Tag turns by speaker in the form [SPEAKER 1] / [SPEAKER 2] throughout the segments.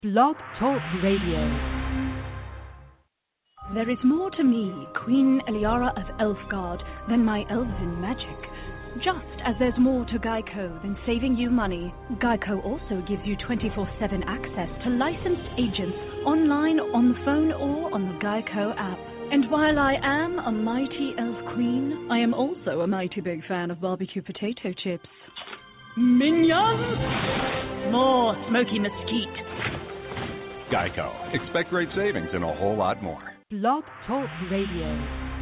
[SPEAKER 1] Blog Talk Radio.
[SPEAKER 2] There is more to me, Queen Eliara of Elfgard, than my elven magic. Just as there's more to Geico than saving you money, Geico also gives you 24/7 access to licensed agents online, on the phone, or on the Geico app. And while I am a mighty elf queen, I am also a mighty big fan of barbecue potato chips. Minions! More smoky mesquite.
[SPEAKER 3] Geico. Expect great savings and a whole lot more.
[SPEAKER 1] Blog Talk Radio.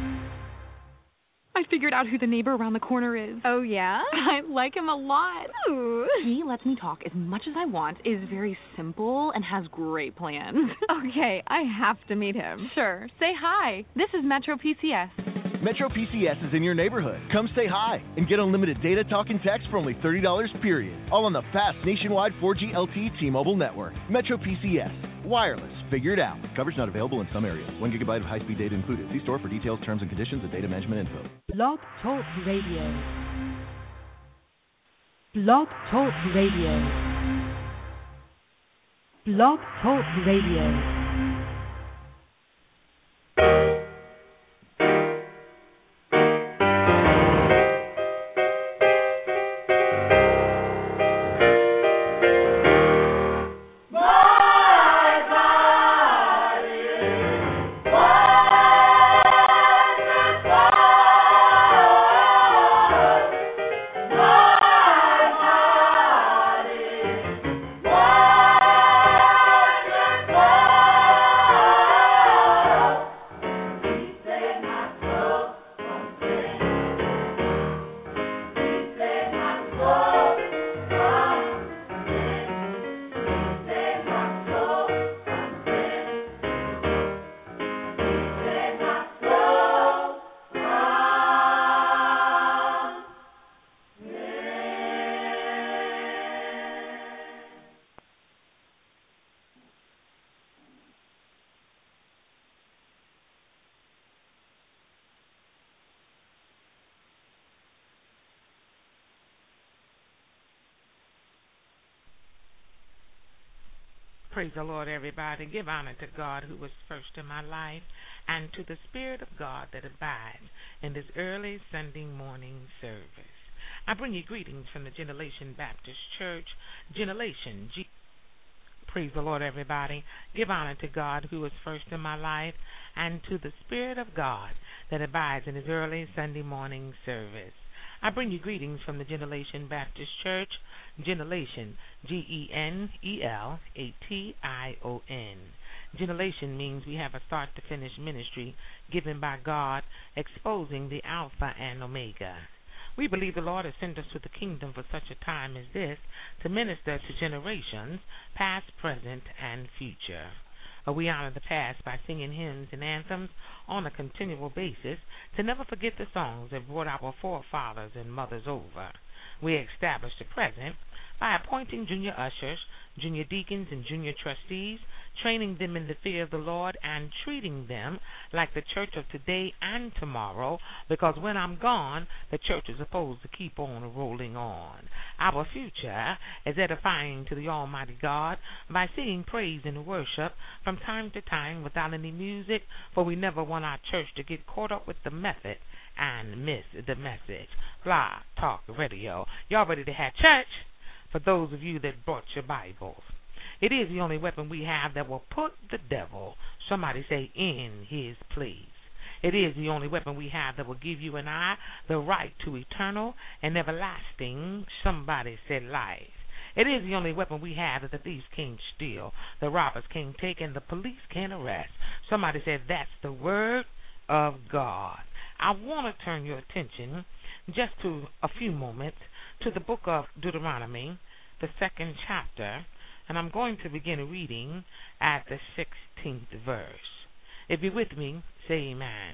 [SPEAKER 4] I figured out who the neighbor around the corner is.
[SPEAKER 5] Oh, yeah?
[SPEAKER 4] I like him a lot.
[SPEAKER 5] Ooh.
[SPEAKER 4] He lets me talk as much as I want, is very simple, and has great plans.
[SPEAKER 5] Okay, I have to meet him.
[SPEAKER 4] Sure. Say hi. This is Metro PCS.
[SPEAKER 6] Metro PCS is in your neighborhood. Come say hi and get unlimited data, talk, and text for only $30 period. All on the fast nationwide 4G LTE T-Mobile network. Metro PCS. Wireless. Figure it out. Coverage not available in some areas. 1 gigabyte of high-speed data included. See store for details, terms, and conditions, and data management info.
[SPEAKER 1] Blog Talk Radio. Blog Talk Radio. Blog Talk Radio.
[SPEAKER 7] Praise the Lord, everybody. Give honor to God who was first in my life and to the Spirit of God that abides in this early Sunday morning service. I bring you greetings from the Generation Baptist Church, Generation G. Praise the Lord, everybody. Give honor to God who was first in my life and to the Spirit of God that abides in his early Sunday morning service. I bring you greetings from the Generation Baptist Church, Generation, Genelation. Generation means we have a start-to-finish ministry given by God, exposing the Alpha and Omega. We believe the Lord has sent us to the kingdom for such a time as this to minister to generations, past, present, and future. We honor the past by singing hymns and anthems on a continual basis to never forget the songs that brought our forefathers and mothers over. We establish the present by appointing junior ushers, junior deacons, and junior trustees, training them in the fear of the Lord and treating them like the church of today and tomorrow, because when I'm gone, the church is supposed to keep on rolling on. Our future is edifying to the Almighty God by singing praise and worship from time to time without any music, for we never want our church to get caught up with the method and miss the message. Fly Talk Radio. Y'all ready to have church? For those of you that brought your Bibles, it is the only weapon we have that will put the devil, somebody say, in his place. It is the only weapon we have that will give you and I the right to eternal and everlasting, somebody said, life. It is the only weapon we have that the thieves can't steal, the robbers can't take, and the police can't arrest. Somebody said, that's the word of God. I want to turn your attention just to a few moments to the book of Deuteronomy, the 2nd chapter, and I'm going to begin reading at the 16th verse. If you're with me, say amen.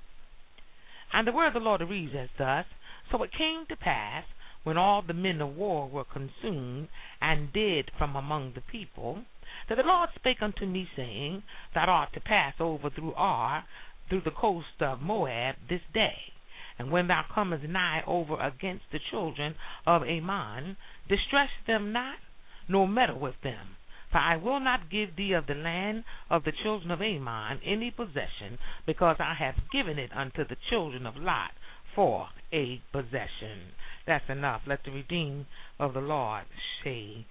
[SPEAKER 7] And the word of the Lord reads as thus: So it came to pass, when all the men of war were consumed and dead from among the people, that the Lord spake unto me, saying, Thou art to pass over through Ar, through the coast of Moab, this day. And when thou comest nigh over against the children of Ammon, distress them not, nor meddle with them. For I will not give thee of the land of the children of Ammon any possession, because I have given it unto the children of Lot for a possession. That's enough. Let the redeemed of the Lord say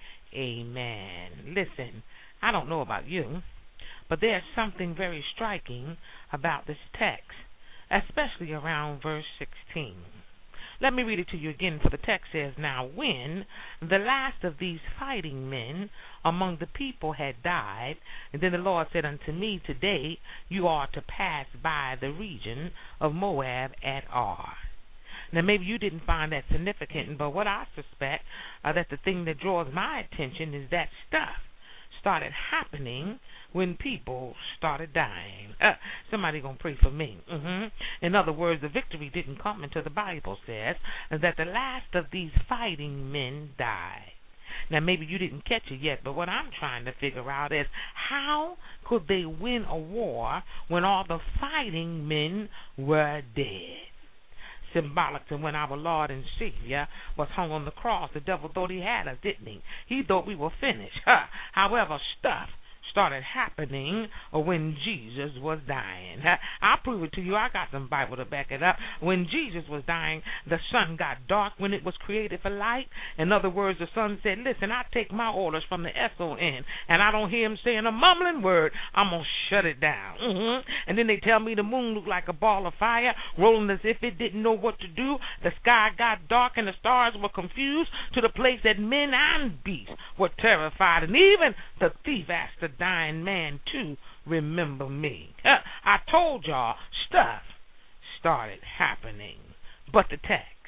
[SPEAKER 7] amen. Listen, I don't know about you, but there's something very striking about this text, especially around verse 16. Let me read it to you again, for the text says, Now when the last of these fighting men among the people had died, and then the Lord said unto me, Today you are to pass by the region of Moab at Ar. Now maybe you didn't find that significant, but what I suspect that the thing that draws my attention is that stuff started happening when people started dying. Somebody gonna pray for me. In other words, the victory didn't come until the Bible says that the last of these fighting men died. Now maybe you didn't catch it yet, but what I'm trying to figure out is how could they win a war when all the fighting men were dead? Symbolic to when our Lord and Savior was hung on the cross, the devil thought he had us, didn't he? He thought we were finished. However, stuff started happening when Jesus was dying. I'll prove it to you. I got some Bible to back it up. When Jesus was dying, the sun got dark when it was created for light. In other words, the sun said, listen, I take my orders from the S-O-N, and I don't hear him saying a mumbling word. I'm going to shut it down. And then they tell me the moon looked like a ball of fire, rolling as if it didn't know what to do. The sky got dark and the stars were confused to the place that men and beasts were terrified. And even the thief asked the dying man to remember me. I told y'all stuff started happening. But the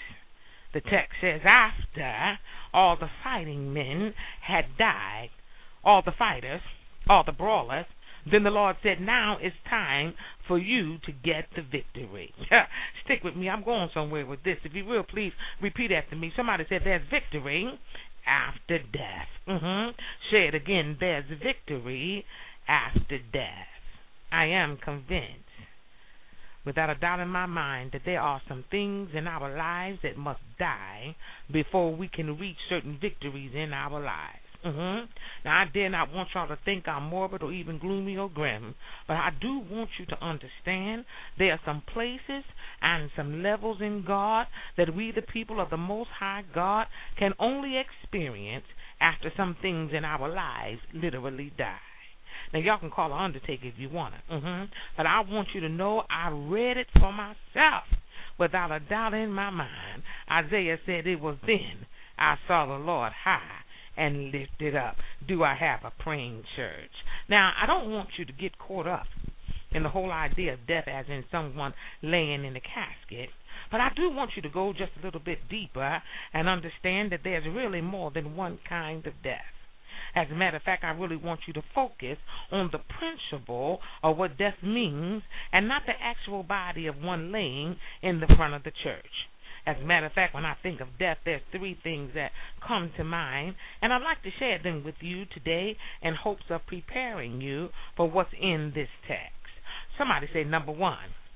[SPEAKER 7] text says after all the fighting men had died, all the fighters, all the brawlers, then the Lord said, now it's time for you to get the victory. Stick with me. I'm going somewhere with this. If you will, please repeat after me. Somebody said there's victory after death. Say it again. There's victory after death. I am convinced, without a doubt in my mind, that there are some things in our lives that must die before we can reach certain victories in our lives. Now, I dare not want y'all to think I'm morbid or even gloomy or grim, but I do want you to understand there are some places and some levels in God that we, the people of the Most High God, can only experience after some things in our lives literally die. Now, y'all can call an undertaker if you want to, but I want you to know I read it for myself without a doubt in my mind. Isaiah said it was then I saw the Lord high and lifted up. Do I have a praying church? Now, I don't want you to get caught up in the whole idea of death as in someone laying in a casket, but I do want you to go just a little bit deeper and understand that there's really more than one kind of death. As a matter of fact, I really want you to focus on the principle of what death means and not the actual body of one laying in the front of the church. As a matter of fact, when I think of death, there's three things that come to mind, and I'd like to share them with you today in hopes of preparing you for what's in this text. Somebody say number one.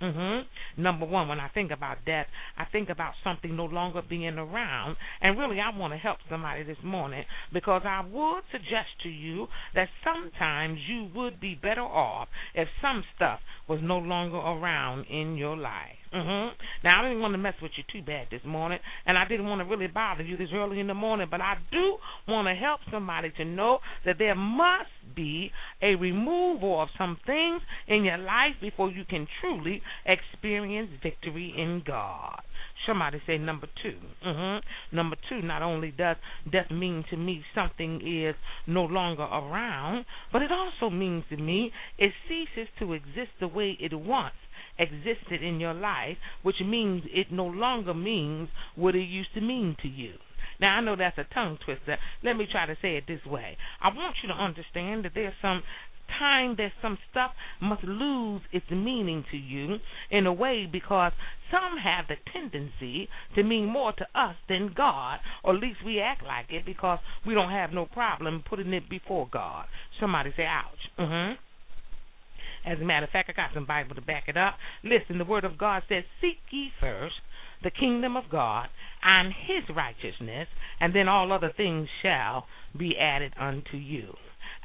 [SPEAKER 7] Number one, when I think about death, I think about something no longer being around. And really, I want to help somebody this morning because I would suggest to you that sometimes you would be better off if some stuff was no longer around in your life. Now, I didn't want to mess with you too bad this morning, and I didn't want to really bother you this early in the morning, but I do want to help somebody to know that there must be a removal of some things in your life before you can truly experience victory in God. Somebody say number two. Number two, not only does death mean to me something is no longer around, but it also means to me it ceases to exist the way it once existed in your life, which means it no longer means what it used to mean to you. Now, I know that's a tongue twister. Let me try to say it this way. I want you to understand that there's some time that some stuff must lose its meaning to you in a way because some have the tendency to mean more to us than God, or at least we act like it because we don't have no problem putting it before God. Somebody say, ouch. As a matter of fact, I got some Bible to back it up. Listen, the Word of God says, seek ye first the kingdom of God and His righteousness, and then all other things shall be added unto you.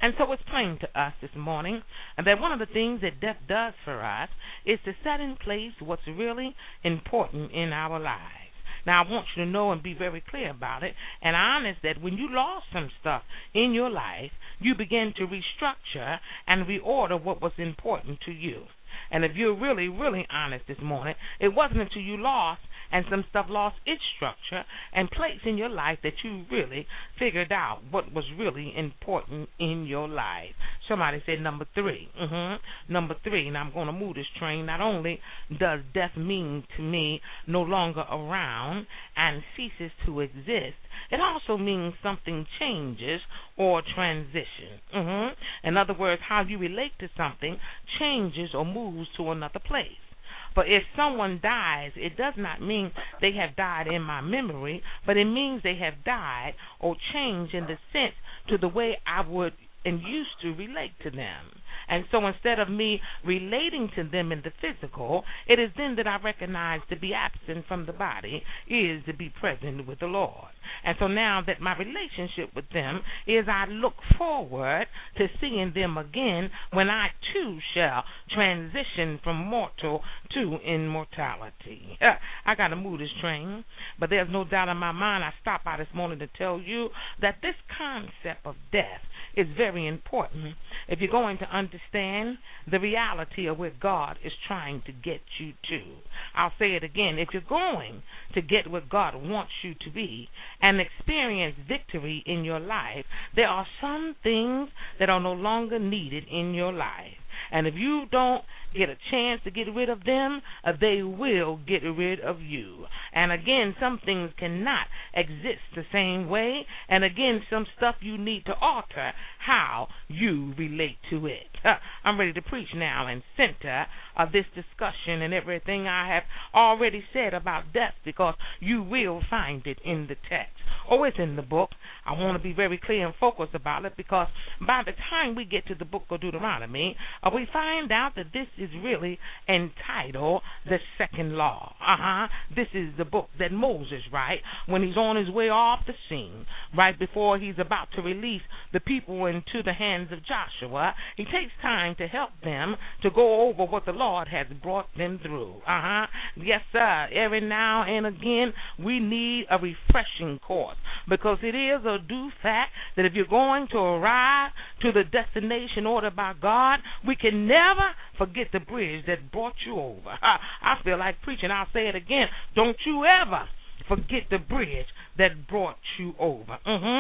[SPEAKER 7] And so it's plain to us this morning that one of the things that death does for us is to set in place what's really important in our lives. Now, I want you to know and be very clear about it and honest that when you lost some stuff in your life, you begin to restructure and reorder what was important to you. And if you're really, really honest this morning, it wasn't until you lost and some stuff lost its structure and place in your life that you really figured out what was really important in your life. Somebody said number 3. Number 3, and I'm going to move this train. Not only does death mean to me no longer around and ceases to exist, it also means something changes or transition. In other words, how you relate to something changes or moves to another place. But if someone dies, it does not mean they have died in my memory, but it means they have died or changed in the sense to the way I would and used to relate to them. And so instead of me relating to them in the physical, it is then that I recognize to be absent from the body is to be present with the Lord. And so now that my relationship with them is, I look forward to seeing them again when I too shall transition from mortal to immortality. I got to move this train, but there's no doubt in my mind I stopped by this morning to tell you that this concept of death is very important if you're going to understand the reality of where God is trying to get you to. I'll say it again. If you're going to get where God wants you to be and experience victory in your life, there are some things that are no longer needed in your life. And if you don't get a chance to get rid of them, they will get rid of you. And again, some things cannot exist the same way. And again, some stuff you need to alter how you relate to it. I'm ready to preach now and center this discussion and everything I have already said about death, because you will find it in the text. Oh, it's in the book. I want to be very clear and focused about it, because by the time we get to the book of Deuteronomy, we find out that this is really entitled the second law. This is the book that Moses writes when he's on his way off the scene, right before he's about to release the people into the hands of Joshua. He takes time to help them to go over what the Lord has brought them through. Yes, sir. Every now and again, we need a refreshing course, because it is a due fact that if you're going to arrive to the destination ordered by God, we can never forget the bridge that brought you over. I feel like preaching. I'll say it again. Don't you ever forget the bridge that brought you over.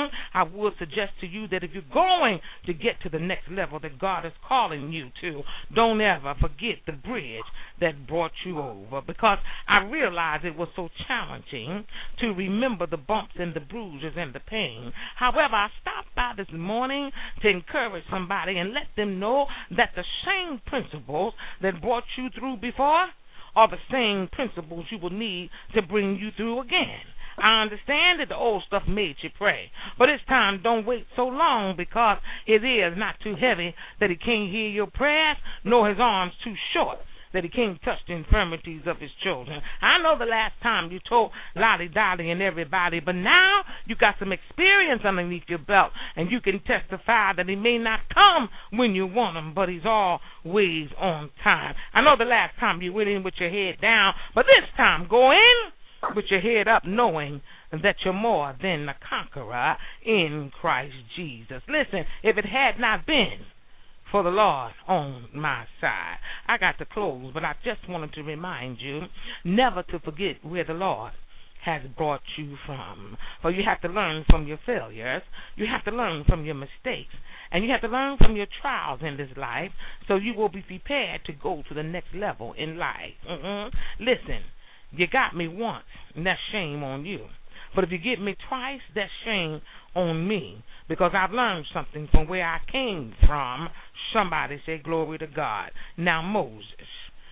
[SPEAKER 7] I would suggest to you that if you're going to get to the next level that God is calling you to, don't ever forget the bridge that brought you over, because I realized it was so challenging to remember the bumps and the bruises and the pain. However, I stopped by this morning to encourage somebody and let them know that the same principles that brought you through before are the same principles you will need to bring you through again. I understand that the old stuff made you pray, but this time don't wait so long, because his ear is not too heavy that he can't hear your prayers, nor his arms too short that he can't touch the infirmities of his children. I know the last time you told Lolly Dolly and everybody, but now you got some experience underneath your belt, and you can testify that he may not come when you want him, but he's always on time. I know the last time you went in with your head down, but this time go in with your head up, knowing that you're more than a conqueror in Christ Jesus. Listen, if it had not been for the Lord on my side. I got to close, but I just wanted to remind you never to forget where the Lord has brought you from. For you have to learn from your failures, you have to learn from your mistakes, and you have to learn from your trials in this life, so you will be prepared to go to the next level in life. Listen, you got me once, and that's shame on you. But if you get me twice, that's shame on me, because I've learned something from where I came from. Somebody say glory to God. Now Moses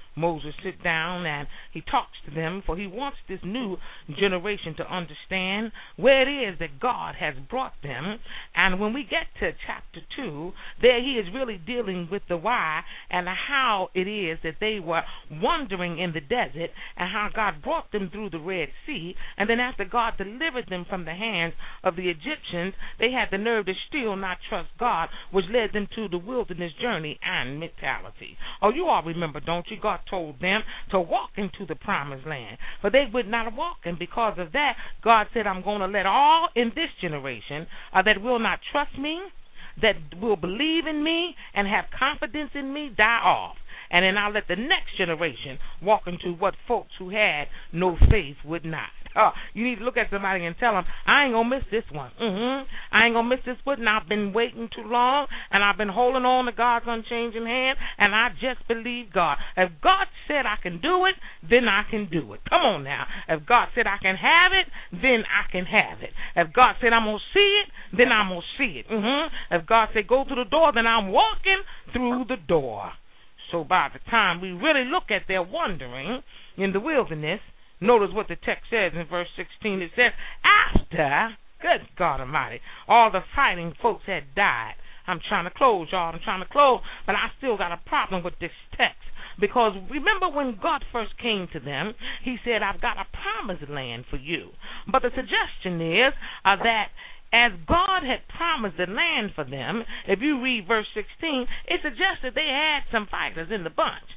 [SPEAKER 7] Moses sits down and he talks to them, for he wants this new generation to understand where it is that God has brought them. And when we get to chapter 2, there he is really dealing with the why and how it is that they were wandering in the desert and how God brought them through the Red Sea. And then after God delivered them from the hands of the Egyptians, they had the nerve to still not trust God, which led them to the wilderness journey and mentality. Oh, you all remember, don't you? God told them to walk into the promised land, but they would not walk, and because of that, God said, I'm going to let all in this generation that will not trust me, that will believe in me and have confidence in me, die off. And then I'll let the next generation walk into what folks who had no faith would not. You need to look at somebody and tell them, I ain't going to miss this one. I ain't going to miss this one. And I've been waiting too long, and I've been holding on to God's unchanging hand, and I just believe God. If God said I can do it, then I can do it. Come on now. If God said I can have it, then I can have it. If God said I'm going to see it, then I'm going to see it. If God said go through the door, then I'm walking through the door. So by the time we really look at their wandering in the wilderness, notice what the text says in verse 16. It says, after, good God Almighty, all the fighting folks had died. I'm trying to close, y'all. I'm trying to close, but I still got a problem with this text. Because remember when God first came to them, he said, I've got a promised land for you. But the suggestion is that as God had promised the land for them, if you read verse 16, it suggests that they had some fighters in the bunch.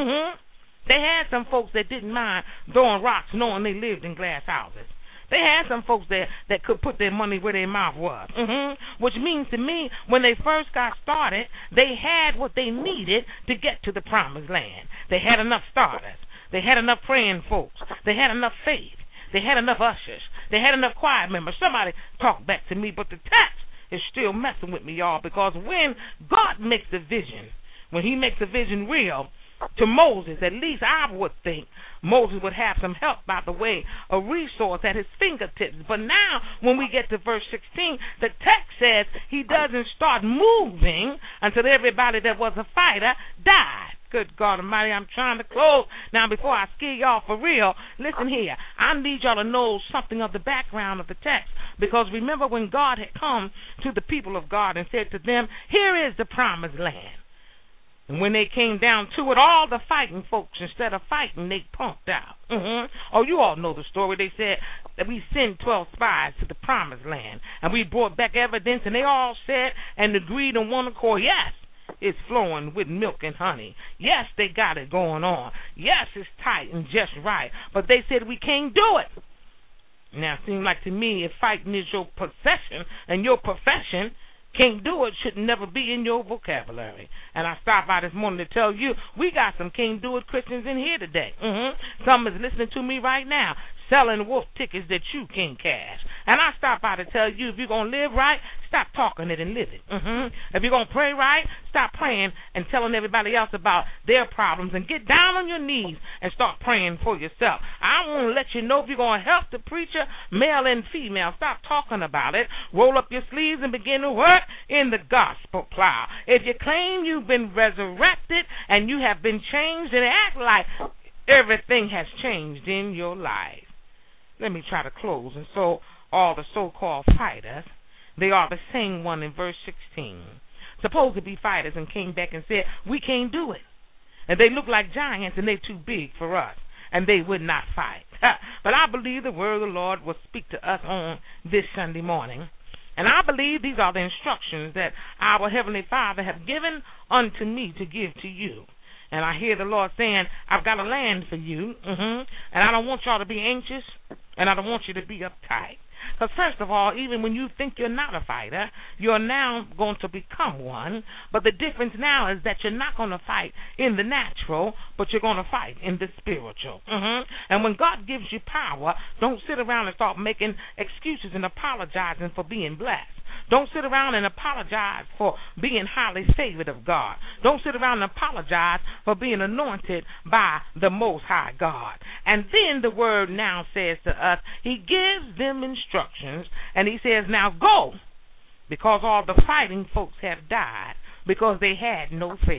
[SPEAKER 7] They had some folks that didn't mind throwing rocks knowing they lived in glass houses. They had some folks that could put their money where their mouth was. Which means to me, when they first got started, they had what they needed to get to the promised land. They had enough starters. They had enough praying folks. They had enough faith. They had enough ushers. They had enough choir members. Somebody talk back to me, but the text is still messing with me, y'all, because when God makes a vision, when he makes a vision real to Moses, at least I would think Moses would have some help by the way, a resource at his fingertips. But now, when we get to verse 16, the text says he doesn't start moving until everybody that was a fighter died. Good God Almighty, I'm trying to close. Now, before I scare y'all for real, listen here. I need y'all to know something of the background of the text. Because remember when God had come to the people of God and said to them, here is the promised land. And when they came down to it, all the fighting folks, instead of fighting, they punked out. Oh, you all know the story. They said that we sent 12 spies to the promised land. And we brought back evidence, and they all said and agreed on one accord, yes, it's flowing with milk and honey. Yes, they got it going on. Yes, it's tight and just right. But they said we can't do it. Now, it seems like to me, if fighting is your possession and your profession, can't do it should never be in your vocabulary. And I stopped by this morning to tell you, we got some can't do it Christians in here today. Some is listening to me right now, selling wolf tickets that you can't cash. And I stopped by to tell you, if you're going to live right, stop talking it and live it. If you're going to pray right, stop praying and telling everybody else about their problems and get down on your knees and start praying for yourself. I want to let you know, if you're going to help the preacher, male and female, stop talking about it. Roll up your sleeves and begin to work in the gospel plow. If you claim you've been resurrected and you have been changed, and act like everything has changed in your life. Let me try to close. And so all the so-called fighters, they are the same one in verse 16, supposed to be fighters, and came back and said, we can't do it. And they look like giants, and they're too big for us, and they would not fight. But I believe the word of the Lord will speak to us on this Sunday morning. And I believe these are the instructions that our Heavenly Father have given unto me to give to you. And I hear the Lord saying, I've got a land for you, and I don't want y'all to be anxious, and I don't want you to be uptight. Because first of all, even when you think you're not a fighter, you're now going to become one. But the difference now is that you're not going to fight in the natural, but you're going to fight in the spiritual. And when God gives you power, don't sit around and start making excuses and apologizing for being blessed. Don't sit around and apologize for being highly favored of God. Don't sit around and apologize for being anointed by the Most High God. And then the word now says to us, he gives them instructions, and he says, now go, because all the fighting folks have died because they had no faith.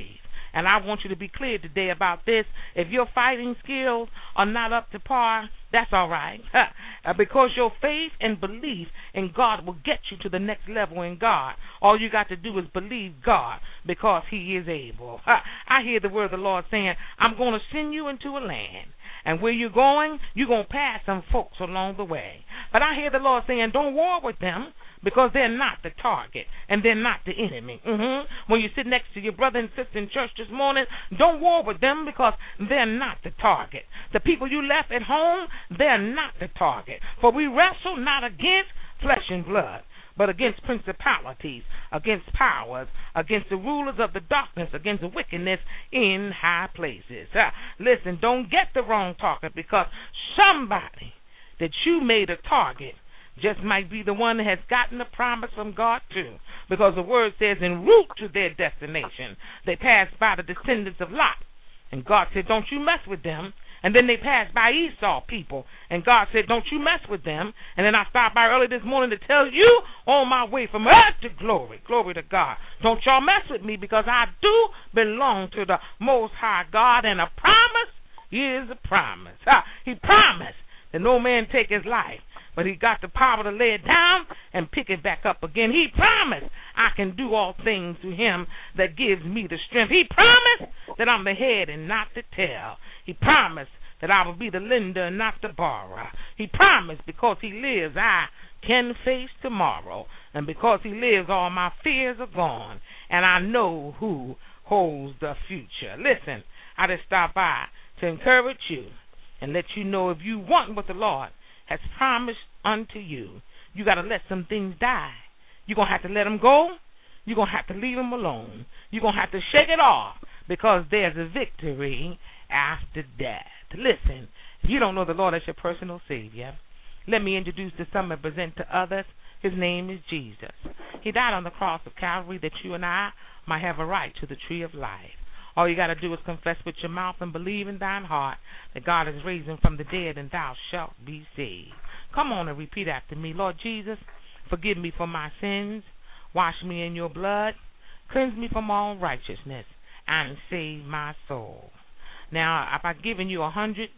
[SPEAKER 7] And I want you to be clear today about this. If your fighting skills are not up to par, that's all right. Because your faith and belief in God will get you to the next level in God. All you got to do is believe God because he is able. I hear the word of the Lord saying, I'm going to send you into a land. And where you're going to pass some folks along the way. But I hear the Lord saying, don't war with them because they're not the target and they're not the enemy. When you sit next to your brother and sister in church this morning, don't war with them because they're not the target. The people you left at home, they're not the target. For we wrestle not against flesh and blood, but against principalities, against powers, against the rulers of the darkness, against the wickedness in high places. Listen, don't get the wrong target because somebody that you made a target just might be the one that has gotten a promise from God too. Because the word says en route to their destination, they passed by the descendants of Lot. And God said, don't you mess with them. And then they passed by Esau people. And God said, don't you mess with them. And then I stopped by early this morning to tell you on my way from earth to glory. Glory to God. Don't y'all mess with me because I do belong to the Most High God. And a promise is a promise. He promised that no man take his life. But he got the power to lay it down and pick it back up again. He promised I can do all things through him that gives me the strength. He promised that I'm the head and not the tail. He promised that I will be the lender and not the borrower. He promised because he lives, I can face tomorrow. And because he lives, all my fears are gone. And I know who holds the future. Listen, I just stopped by to encourage you and let you know if you want what the Lord has promised unto you, you got to let some things die. You're going to have to let them go. You're going to have to leave them alone. You're going to have to shake it off because there's a victory after death. Listen, if you don't know the Lord as your personal Savior, let me introduce to some and present to others. His name is Jesus. He died on the cross of Calvary that you and I might have a right to the tree of life. All you got to do is confess with your mouth and believe in thine heart that God is raising from the dead and thou shalt be saved. Come on and repeat after me. Lord Jesus, forgive me for my sins. Wash me in your blood. Cleanse me from all righteousness and save my soul. Now, if I've given you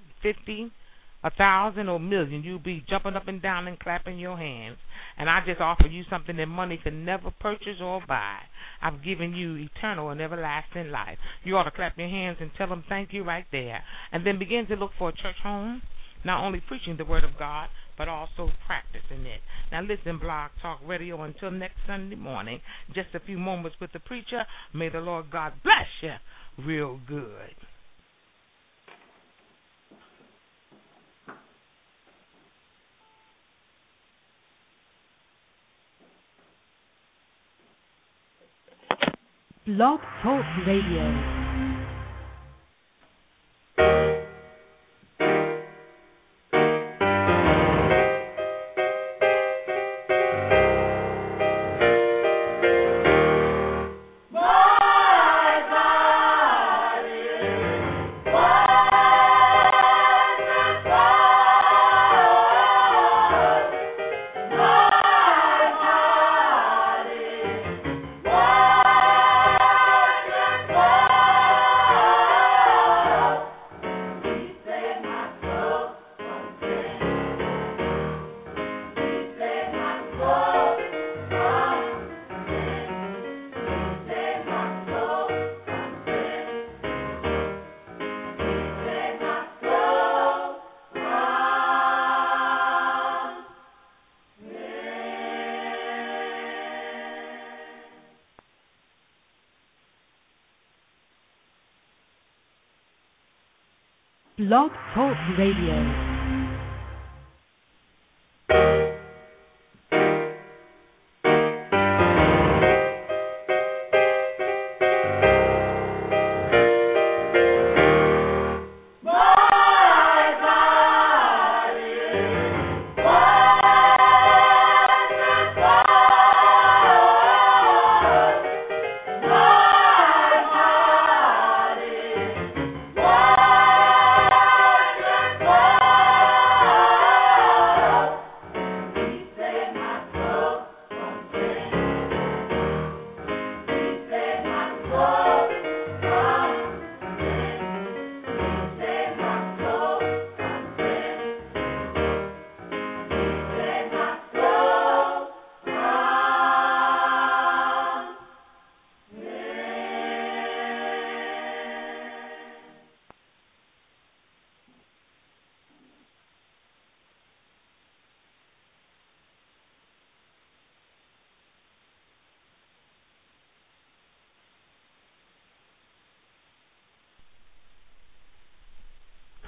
[SPEAKER 7] 150, 1,000 or a million, you'll be jumping up and down and clapping your hands. And I just offer you something that money can never purchase or buy. I've given you eternal and everlasting life. You ought to clap your hands and tell them thank you right there. And then begin to look for a church home, not only preaching the word of God, but also practicing it. Now listen, Blog Talk Radio, until next Sunday morning, just a few moments with the preacher. May the Lord God bless you real good.
[SPEAKER 1] Blog Talk Radio. Blog Talk Radio.
[SPEAKER 8] Bye.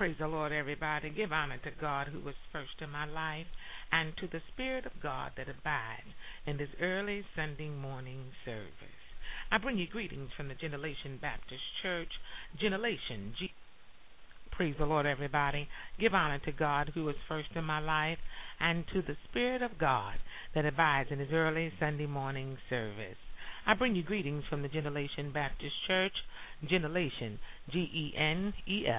[SPEAKER 7] Praise the Lord, everybody. Give honor to God who was first in my life and to the Spirit of God that abides in this early Sunday morning service. I bring you greetings from the Generation Baptist Church, Generation G. Praise the Lord, everybody. Give honor to God who is first in my life and to the Spirit of God that abides in his early Sunday morning service. I bring you greetings from the Generation Baptist Church, Generation, Generation.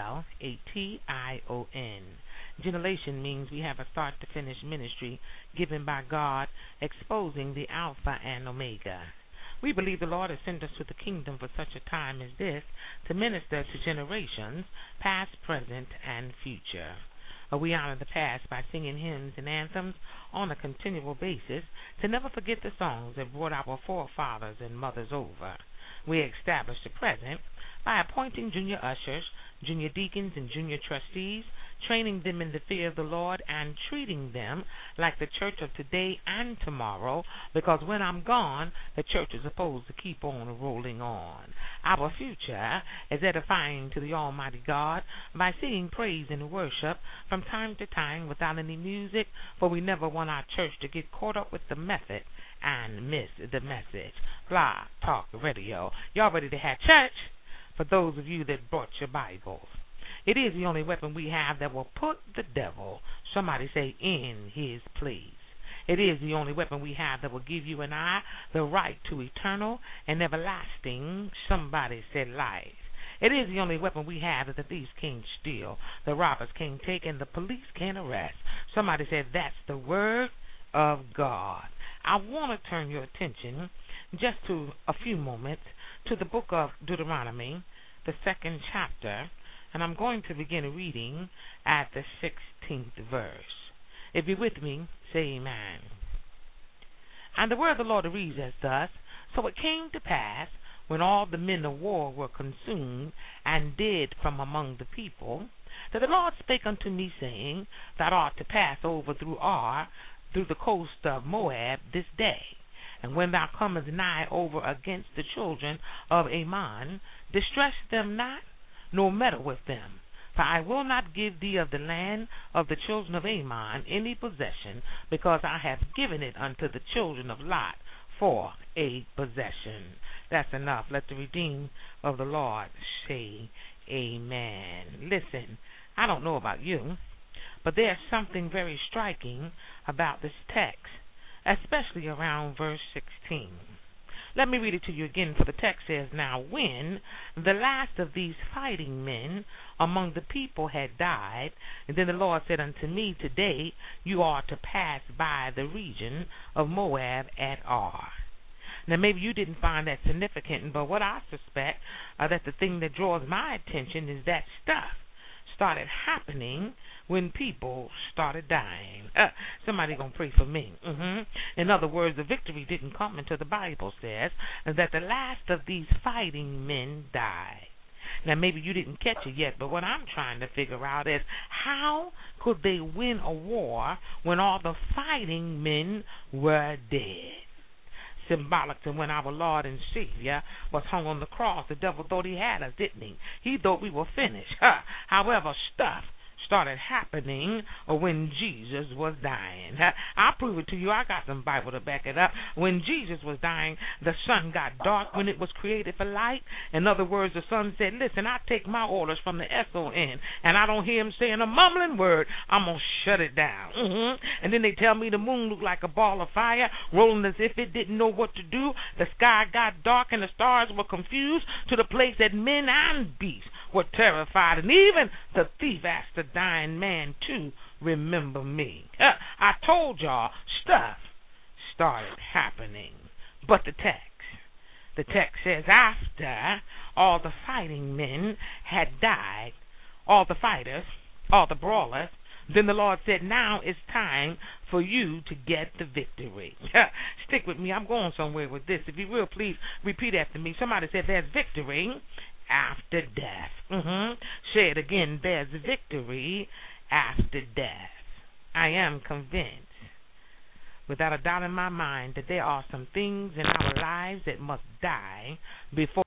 [SPEAKER 7] Generation means we have a start to finish ministry given by God, exposing the Alpha and Omega. We believe the Lord has sent us to the kingdom for such a time as this to minister to generations, past, present, and future. We honor the past by singing hymns and anthems on a continual basis to never forget the songs that brought our forefathers and mothers over. We establish the present by appointing junior ushers, junior deacons, and junior trustees, training them in the fear of the Lord and treating them like the church of today and tomorrow, because when I'm gone, the church is supposed to keep on rolling on. Our future is edifying to the Almighty God by singing praise and worship from time to time without any music, for we never want our church to get caught up with the method and miss the message. Blog Talk Radio. Y'all ready to have church? For those of you that brought your Bibles. It is the only weapon we have that will put the devil, somebody say, in his place. It is the only weapon we have that will give you and I the right to eternal and everlasting, somebody said, life. It is the only weapon we have that the thieves can't steal, the robbers can't take, and the police can't arrest. Somebody said, that's the word of God. I want to turn your attention just to a few moments to the book of Deuteronomy, the 2nd chapter, and I'm going to begin reading at the 16th verse. If you're with me, say amen. And the word of the Lord reads as thus: So it came to pass, when all the men of war were consumed and dead from among the people, that the Lord spake unto me, saying, Thou art to pass over through Ar, through the coast of Moab, this day. And when thou comest nigh over against the children of Ammon, distress them not, nor meddle with them. For I will not give thee of the land of the children of Ammon any possession, because I have given it unto the children of Lot for a possession. That's enough. Let the redeemed of the Lord say amen. Listen, I don't know about you, but there's something very striking about this text, especially around verse 16. Let me read it to you again, for the text says, Now when the last of these fighting men among the people had died, and then the Lord said unto me, Today you are to pass by the region of Moab at Ar. Now maybe you didn't find that significant, but what I suspect that the thing that draws my attention is that stuff started happening when people started dying. Somebody gonna pray for me. In other words, the victory didn't come until the Bible says that the last of these fighting men died. Now maybe you didn't catch it yet, but what I'm trying to figure out is, how could they win a war when all the fighting men were dead? Symbolic to when our Lord and Savior was hung on the cross, the devil thought he had us, didn't he? He thought we were finished. However, stuff started happening when Jesus was dying. I'll prove it to you. I got some Bible to back it up. When Jesus was dying, the sun got dark when it was created for light. In other words, the sun said, listen, I take my orders from the S-O-N, and I don't hear him saying a mumbling word. I'm going to shut it down. And then they tell me the moon looked like a ball of fire, rolling as if it didn't know what to do. The sky got dark and the stars were confused to the place that men and beasts were terrified, and even the thief asked the dying man to remember me. I told y'all, stuff started happening. But the text says, after all the fighting men had died, all the fighters, all the brawlers, then the Lord said, now it's time for you to get the victory. Stick with me. I'm going somewhere with this. If you will, please repeat after me. Somebody said there's victory after death. Say it again. There's victory after death. I am convinced, without a doubt in my mind, that there are some things in our lives that must die before